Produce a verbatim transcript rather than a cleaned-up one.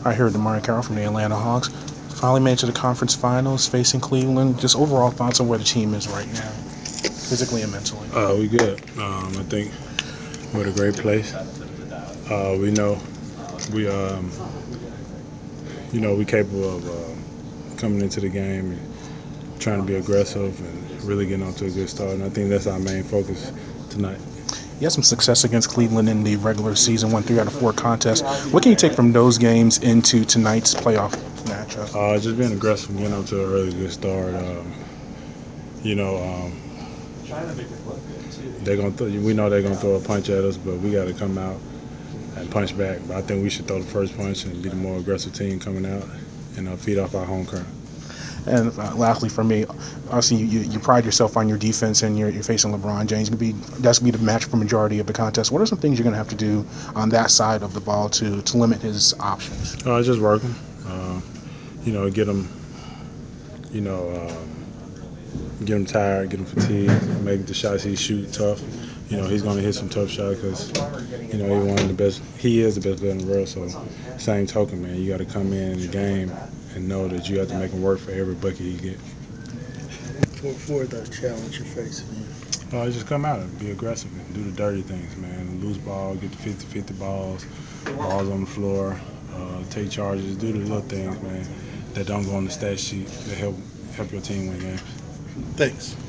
I heard Damari Carroll from the Atlanta Hawks finally made it to the conference finals facing Cleveland. Just overall thoughts on where the team is right now, physically and mentally. Uh, we good. Um, I think we're in a great place. Uh, we know we, um, you know, we capable of uh, coming into the game and trying to be aggressive and really getting off to a good start. And I think that's our main focus tonight. You had some success against Cleveland in the regular season, won three out of four contests. What can you take from those games into tonight's playoff matchup? Uh, just being aggressive, getting off to a really good start. Um, you know, um, they're gonna th- we know they're gonna throw a punch at us, but we got to come out and punch back. But I think we should throw the first punch and be the more aggressive team coming out and uh, feed off our home crowd. And uh, lastly, for me, obviously you, you pride yourself on your defense, and you're, you're facing LeBron James. Gonna be that's gonna be the match for majority of the contest. What are some things you're gonna have to do on that side of the ball to to limit his options? Uh, just working, uh, you know, get him, you know, um, get him tired, get him fatigued, make the shots he shoot tough. You know, he's gonna hit some tough shots because, you know, he's one of the best. He is the best player in the world. So, same token, man, you got to come in in the game and know that you have to make him work for every bucket he get. For, for the challenge you're facing here? Uh, just come out and be aggressive and do the dirty things, man. Lose ball, get the fifty fifty balls, balls on the floor, uh, take charges, do the little things, man, that don't go on the stat sheet that help help your team win games. Thanks.